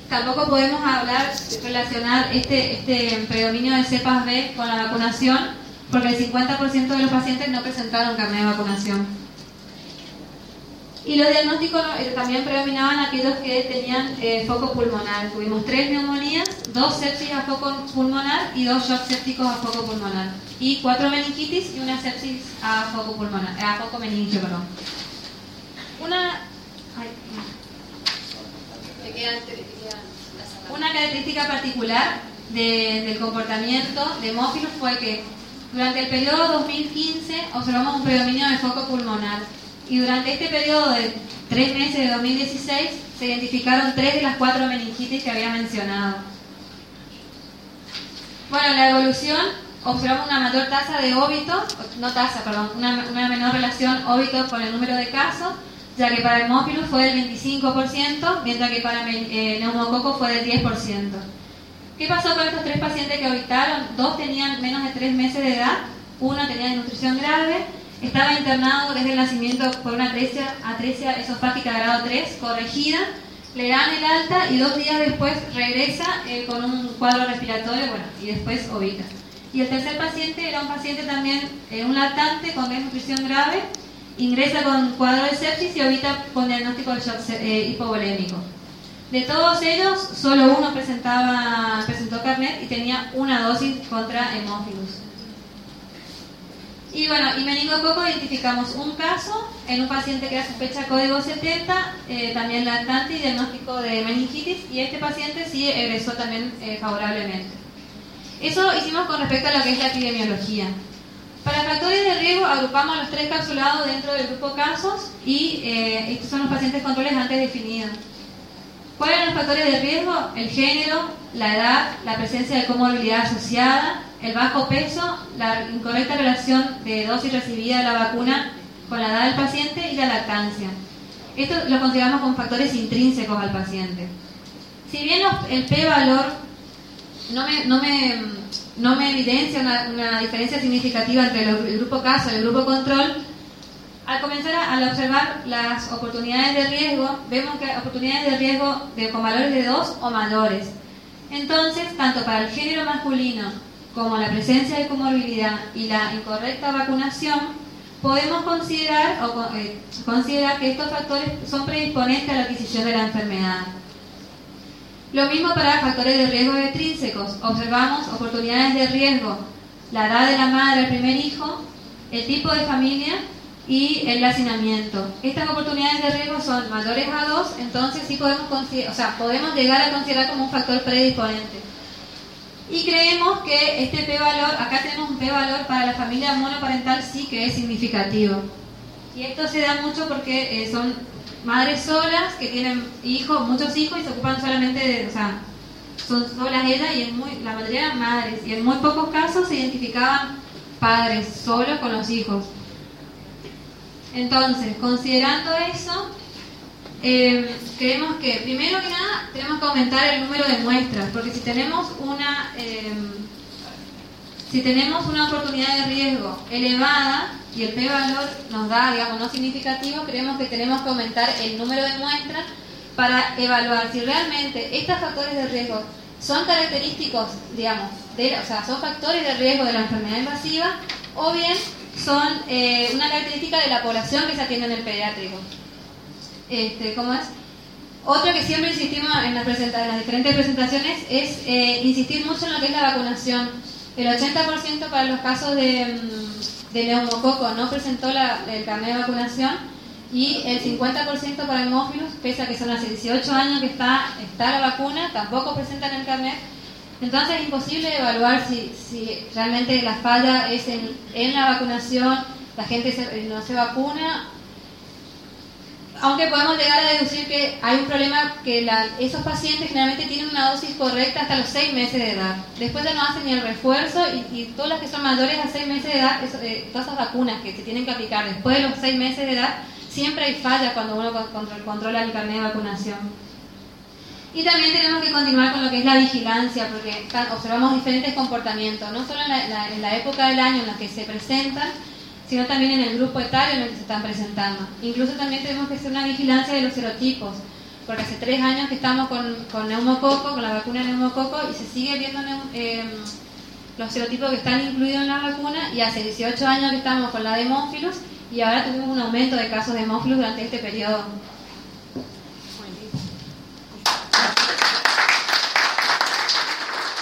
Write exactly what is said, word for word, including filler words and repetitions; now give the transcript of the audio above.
tampoco podemos hablar, relacionar este, este predominio de cepas B con la vacunación, porque el cincuenta por ciento de los pacientes no presentaron carnet de vacunación. Y los diagnósticos eh, también predominaban aquellos que tenían eh, foco pulmonar. Tuvimos tres neumonías, dos sepsis a foco pulmonar y dos shocks sépticos a foco pulmonar. Y cuatro meningitis y una sepsis a foco pulmonar, a foco meningio, perdón. Una, ay, Te quedan, te quedan las una característica particular de, del comportamiento de hemófilos fue que durante el periodo dos mil quince observamos un predominio de foco pulmonar. Y durante este periodo de tres meses de dos mil dieciséis se identificaron tres de las cuatro meningitis que había mencionado. Bueno, en la evolución observamos una mayor tasa de óbito, no tasa, perdón, una, una menor relación óbito con el número de casos, ya que para hemófilos fue del veinticinco por ciento, mientras que para eh, neumococo fue del diez por ciento. ¿Qué pasó con estos tres pacientes que obitaron? Dos tenían menos de tres meses de edad, uno tenía desnutrición grave, estaba internado desde el nacimiento por una atresia, atresia esofágica grado tres corregida, le dan el alta y dos días después regresa eh, con un cuadro respiratorio, bueno, y después ovita. Y el tercer paciente era un paciente también, eh, un lactante con desnutrición grave, ingresa con cuadro de sepsis y ovita con diagnóstico de shock eh, hipovolémico. De todos ellos, solo uno presentaba, presentó carnet y tenía una dosis contra hemófilos. Y bueno, y meningococo identificamos un caso en un paciente que era sospecha código setenta, eh, también lactante y diagnóstico de meningitis, y este paciente sí egresó también eh, favorablemente. Eso hicimos con respecto a lo que es la epidemiología. Para factores de riesgo agrupamos a los tres capsulados dentro del grupo casos y eh, estos son los pacientes controles antes definidos. ¿Cuáles eran los factores de riesgo? El género, la edad, la presencia de comorbilidad asociada, el bajo peso, la incorrecta relación de dosis recibida de la vacuna con la edad del paciente y la lactancia. Esto lo consideramos como factores intrínsecos al paciente. Si bien los, el p-valor no me, no me, no me evidencia una, una diferencia significativa entre el, el grupo caso y el grupo control, al comenzar a, al observar las oportunidades de riesgo, vemos que hay oportunidades de riesgo de, con valores de dos o mayores. Entonces, tanto para el género masculino como la presencia de comorbilidad y la incorrecta vacunación, podemos considerar, o, eh, considerar que estos factores son predisponentes a la adquisición de la enfermedad. Lo mismo para factores de riesgo extrínsecos. Observamos oportunidades de riesgo, la edad de la madre al primer hijo, el tipo de familia y el hacinamiento. Estas oportunidades de riesgo son mayores a dos, entonces sí podemos, o sea, podemos llegar a considerar como un factor predisponente. Y creemos que este p-valor, acá tenemos un p-valor para la familia monoparental sí que es significativo. Y esto se da mucho porque eh, son madres solas que tienen hijos, muchos hijos y se ocupan solamente de, o sea, son solas ellas y en muy, la mayoría eran madres. Y en muy pocos casos se identificaban padres solos con los hijos. Entonces, considerando eso, eh, creemos que primero que nada tenemos que aumentar el número de muestras, porque si tenemos una eh, si tenemos una oportunidad de riesgo elevada y el p-valor nos da, digamos, no significativo, creemos que tenemos que aumentar el número de muestras para evaluar si realmente estos factores de riesgo son característicos, digamos, de, o sea, son factores de riesgo de la enfermedad invasiva o bien son eh, una característica de la población que se atiende en el pediátrico. Este, ¿Cómo es? Otro que siempre insistimos en las, presenta- en las diferentes presentaciones es eh, insistir mucho en lo que es la vacunación. El ochenta por ciento para los casos de, de neumococo no presentó la, el carnet de vacunación y el cincuenta por ciento para hemófilos, pese a que son hace dieciocho años que está, está la vacuna, tampoco presentan el carnet. Entonces es imposible evaluar si, si realmente la falla es en, en la vacunación, la gente se, no se vacuna, aunque podemos llegar a deducir que hay un problema que la, esos pacientes generalmente tienen una dosis correcta hasta los seis meses de edad. Después ya no hacen ni el refuerzo y, y todas las que son mayores a seis meses de edad, eso, eh, todas esas vacunas que se tienen que aplicar después de los seis meses de edad, siempre hay fallas cuando uno control, controla el carnet de vacunación. Y también tenemos que continuar con lo que es la vigilancia, porque observamos diferentes comportamientos, no solo en la, la, en la época del año en la que se presentan, sino también en el grupo etario en el que se están presentando. Incluso también tenemos que hacer una vigilancia de los serotipos, porque hace tres años que estamos con, con neumococo, con la vacuna de neumococo, y se sigue viendo eh, los serotipos que están incluidos en la vacuna, y hace dieciocho años que estamos con la de Hemófilos, y ahora tuvimos un aumento de casos de hemófilos durante este periodo. Buenísimo.